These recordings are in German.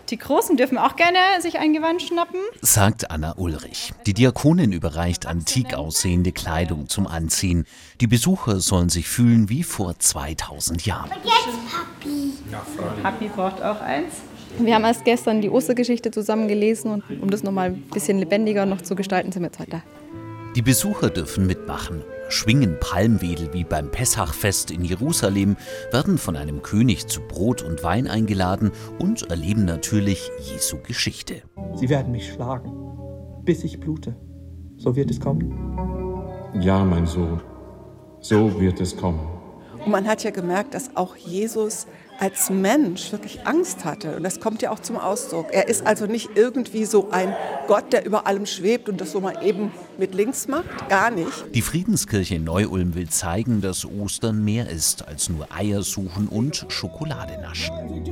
Die Großen dürfen auch gerne sich ein Gewand schnappen, sagt Anna Ulrich. Die Diakonin überreicht antik aussehende Kleidung zum Anziehen. Die Besucher sollen sich fühlen wie vor 2000 Jahren. Und jetzt Papi. Papi braucht auch eins. Wir haben erst gestern die Ostergeschichte zusammen gelesen und um das nochmal ein bisschen lebendiger noch zu gestalten, sind wir jetzt heute da. Die Besucher dürfen mitmachen, schwingen Palmwedel wie beim Pessachfest in Jerusalem, werden von einem König zu Brot und Wein eingeladen und erleben natürlich Jesu Geschichte. Sie werden mich schlagen, bis ich blute. So wird es kommen. Ja, mein Sohn, so wird es kommen. Und man hat ja gemerkt, dass auch Jesus als Mensch wirklich Angst hatte. Und das kommt ja auch zum Ausdruck. Er ist also nicht irgendwie so ein Gott, der über allem schwebt und das so mal eben mit links macht. Gar nicht. Die Friedenskirche in Neu-Ulm will zeigen, dass Ostern mehr ist als nur Eier suchen und Schokolade naschen.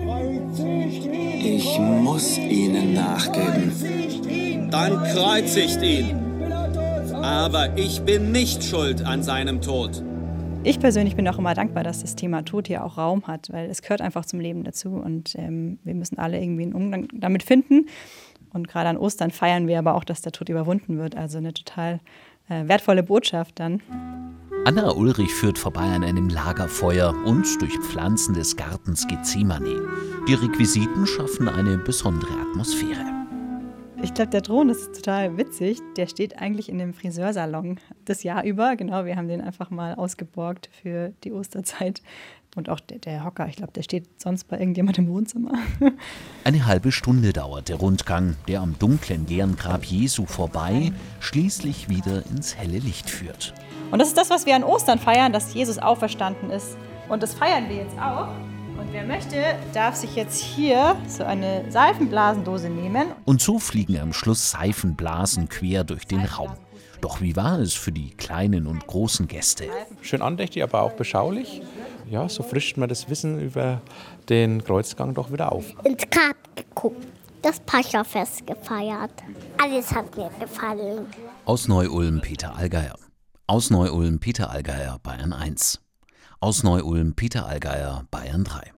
Ich muss ihnen nachgeben. Dann kreuzigt ihn. Aber ich bin nicht schuld an seinem Tod. Ich persönlich bin auch immer dankbar, dass das Thema Tod hier auch Raum hat, weil es gehört einfach zum Leben dazu und wir müssen alle irgendwie einen Umgang damit finden. Und gerade an Ostern feiern wir aber auch, dass der Tod überwunden wird, also eine total wertvolle Botschaft dann. Anna Ulrich führt vorbei an einem Lagerfeuer und durch Pflanzen des Gartens Gethsemane. Die Requisiten schaffen eine besondere Atmosphäre. Ich glaube, der Thron ist total witzig. Der steht eigentlich in dem Friseursalon das Jahr über. Genau, wir haben den einfach mal ausgeborgt für die Osterzeit. Und auch der Hocker, ich glaube, der steht sonst bei irgendjemandem im Wohnzimmer. Eine halbe Stunde dauert der Rundgang, der am dunklen, leeren Grab Jesu vorbei schließlich wieder ins helle Licht führt. Und das ist das, was wir an Ostern feiern, dass Jesus auferstanden ist. Und das feiern wir jetzt auch. Und wer möchte, darf sich jetzt hier so eine Seifenblasendose nehmen. Und so fliegen am Schluss Seifenblasen quer durch den Raum. Doch wie war es für die kleinen und großen Gäste? Schön andächtig, aber auch beschaulich. Ja, so frischt man das Wissen über den Kreuzgang doch wieder auf. Ins Grab geguckt, das Paschafest gefeiert. Alles hat mir gefallen. Aus Neu-Ulm Peter Allgeier. Aus Neu-Ulm Peter Allgeier, Bayern 1. Aus Neu-Ulm Peter Allgeier, Bayern 3.